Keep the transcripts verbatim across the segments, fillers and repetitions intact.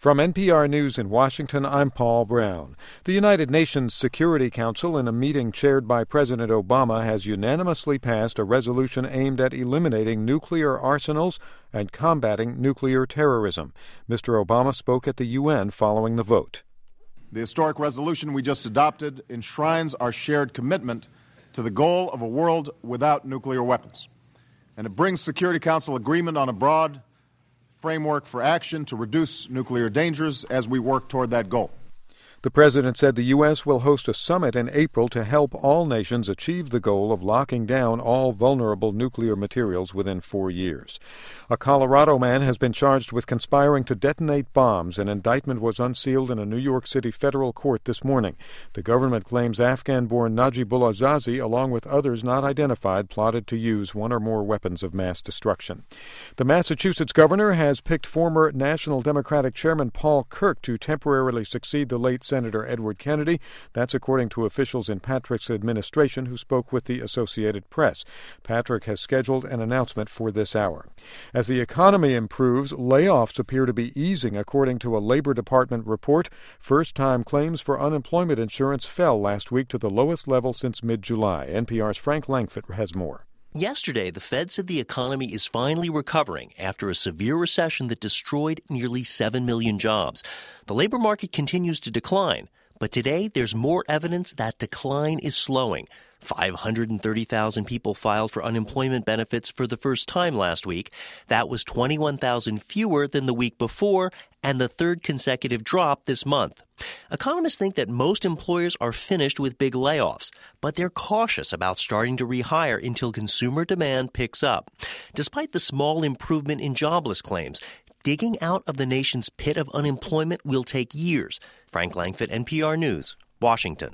From N P R News in Washington, I'm Paul Brown. The United Nations Security Council, in a meeting chaired by President Obama, has unanimously passed a resolution aimed at eliminating nuclear arsenals and combating nuclear terrorism. Mister Obama spoke at the U N following the vote. The historic resolution we just adopted enshrines our shared commitment to the goal of a world without nuclear weapons, and it brings Security Council agreement on a broad framework for action to reduce nuclear dangers as we work toward that goal. The president said the U S will host a summit in April to help all nations achieve the goal of locking down all vulnerable nuclear materials within four years. A Colorado man has been charged with conspiring to detonate bombs. An indictment was unsealed in a New York City federal court this morning. The government claims Afghan-born Najibullah Zazi, along with others not identified, plotted to use one or more weapons of mass destruction. The Massachusetts governor has picked former National Democratic Chairman Paul Kirk to temporarily succeed the late Senator Edward Kennedy. That's according to officials in Patrick's administration who spoke with the Associated Press. Patrick has scheduled an announcement for this hour. As the economy improves, layoffs appear to be easing, according to a Labor Department report. First-time claims for unemployment insurance fell last week to the lowest level since mid-July. N P R's Frank Langfitt has more. Yesterday, the Fed said the economy is finally recovering after a severe recession that destroyed nearly seven million jobs. The labor market continues to decline, but today there's more evidence that decline is slowing. five hundred thirty thousand people filed for unemployment benefits for the first time last week. That was twenty-one thousand fewer than the week before and the third consecutive drop this month. Economists think that most employers are finished with big layoffs, but they're cautious about starting to rehire until consumer demand picks up. Despite the small improvement in jobless claims, digging out of the nation's pit of unemployment will take years. Frank Langfitt, N P R News, Washington.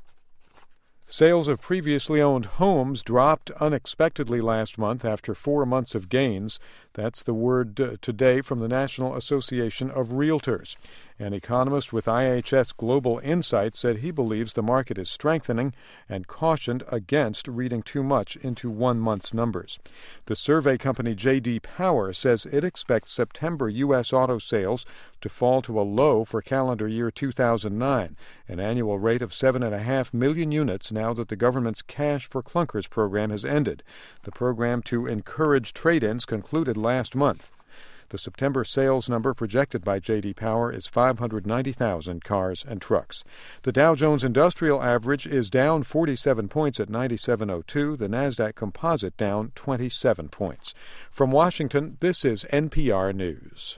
Sales of previously owned homes dropped unexpectedly last month after four months of gains. That's the word uh, today from the National Association of Realtors. An economist with I H S Global Insight said he believes the market is strengthening and cautioned against reading too much into one month's numbers. The survey company J D Power says it expects September U S auto sales to fall to a low for calendar year two thousand nine, an annual rate of seven point five million units now that the government's Cash for Clunkers program has ended. The program to encourage trade-ins concluded last month. The September sales number projected by J D Power is five hundred ninety thousand cars and trucks. The Dow Jones Industrial Average is down forty-seven points at ninety-seven oh two. The Nasdaq Composite down twenty-seven points. From Washington, this is N P R News.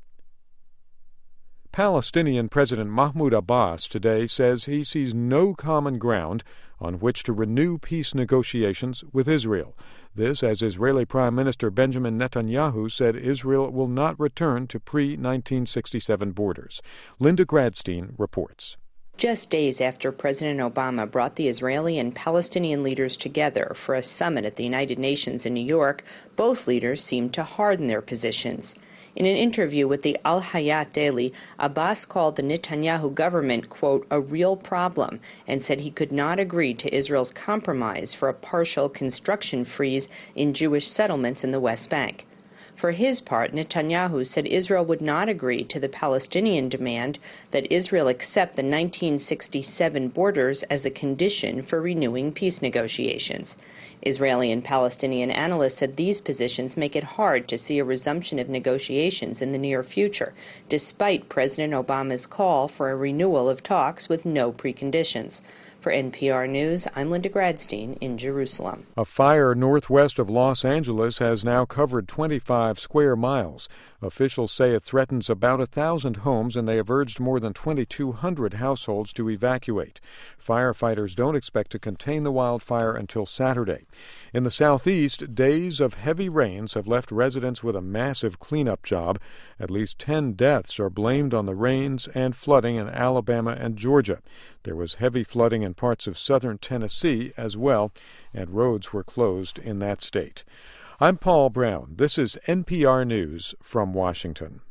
Palestinian President Mahmoud Abbas today says he sees no common ground on which to renew peace negotiations with Israel. This, as Israeli Prime Minister Benjamin Netanyahu said Israel will not return to pre nineteen sixty-seven borders. Linda Gradstein reports. Just days after President Obama brought the Israeli and Palestinian leaders together for a summit at the United Nations in New York, both leaders seemed to harden their positions. In an interview with the Al Hayat Daily, Abbas called the Netanyahu government, quote, a real problem, and said he could not agree to Israel's compromise for a partial construction freeze in Jewish settlements in the West Bank. For his part, Netanyahu said Israel would not agree to the Palestinian demand that Israel accept the nineteen sixty-seven borders as a condition for renewing peace negotiations. Israeli and Palestinian analysts said these positions make it hard to see a resumption of negotiations in the near future, despite President Obama's call for a renewal of talks with no preconditions. For N P R News, I'm Linda Gradstein in Jerusalem. A fire northwest of Los Angeles has now covered twenty-five square miles. Officials say it threatens about a thousand homes, and they have urged more than twenty-two hundred households to evacuate. Firefighters don't expect to contain the wildfire until Saturday. In the southeast, days of heavy rains have left residents with a massive cleanup job. At least ten deaths are blamed on the rains and flooding in Alabama and Georgia. There was heavy flooding in parts of southern Tennessee as well, and roads were closed in that state. I'm Paul Brown. This is N P R News from Washington.